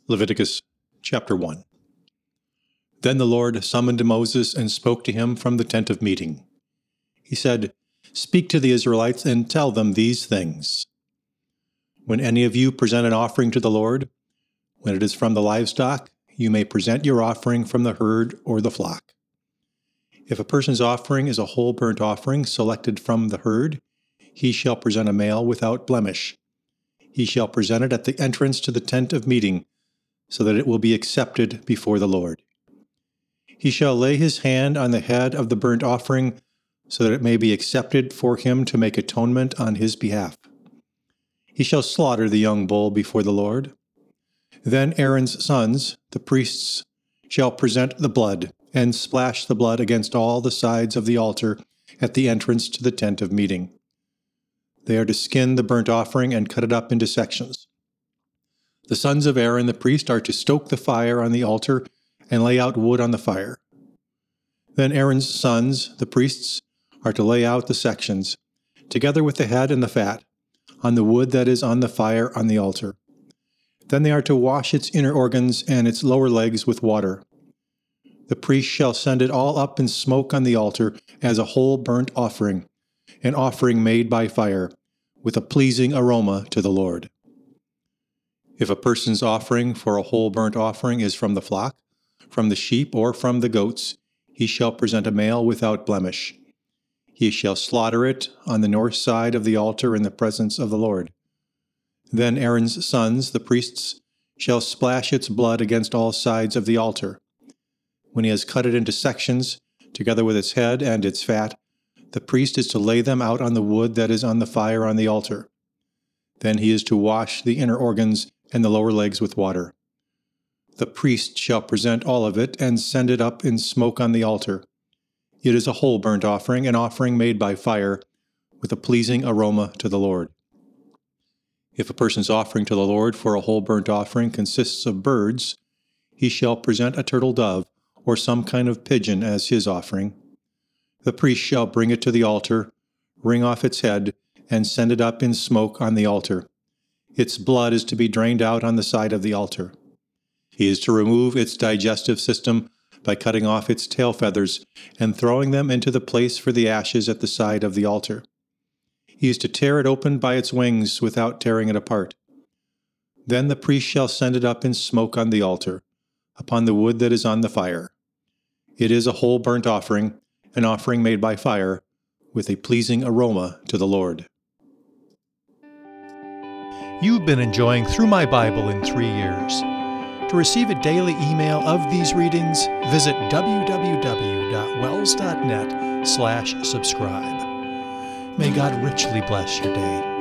Leviticus chapter 1. Then the Lord summoned Moses and spoke to him from the tent of meeting. He said, "Speak to the Israelites and tell them these things. When any of you present an offering to the Lord, when it is from the livestock, you may present your offering from the herd or the flock. If a person's offering is a whole burnt offering selected from the herd, he shall present a male without blemish. He shall present it at the entrance to the tent of meeting, so that it will be accepted before the Lord. He shall lay his hand on the head of the burnt offering, so that it may be accepted for him to make atonement on his behalf. He shall slaughter the young bull before the Lord. Then Aaron's sons, the priests, shall present the blood, and splash the blood against all the sides of the altar at the entrance to the tent of meeting. They are to skin the burnt offering and cut it up into sections. The sons of Aaron the priest are to stoke the fire on the altar and lay out wood on the fire. Then Aaron's sons, the priests, are to lay out the sections, together with the head and the fat, on the wood that is on the fire on the altar. Then they are to wash its inner organs and its lower legs with water. The priest shall send it all up in smoke on the altar as a whole burnt offering, an offering made by fire, with a pleasing aroma to the Lord. If a person's offering for a whole burnt offering is from the flock, from the sheep, or from the goats, he shall present a male without blemish. He shall slaughter it on the north side of the altar in the presence of the Lord. Then Aaron's sons, the priests, shall splash its blood against all sides of the altar. When he has cut it into sections, together with its head and its fat, the priest is to lay them out on the wood that is on the fire on the altar. Then he is to wash the inner organs and the lower legs with water. The priest shall present all of it and send it up in smoke on the altar. It is a whole burnt offering, an offering made by fire, with a pleasing aroma to the Lord. If a person's offering to the Lord for a whole burnt offering consists of birds, he shall present a turtle dove or some kind of pigeon as his offering. The priest shall bring it to the altar, wring off its head, and send it up in smoke on the altar. Its blood is to be drained out on the side of the altar. He is to remove its digestive system by cutting off its tail feathers and throwing them into the place for the ashes at the side of the altar. He is to tear it open by its wings without tearing it apart. Then the priest shall send it up in smoke on the altar, upon the wood that is on the fire. It is a whole burnt offering, an offering made by fire, with a pleasing aroma to the Lord. You've been enjoying Through My Bible in 3 Years. To receive a daily email of these readings, visit www.wells.net/subscribe. May God richly bless your day.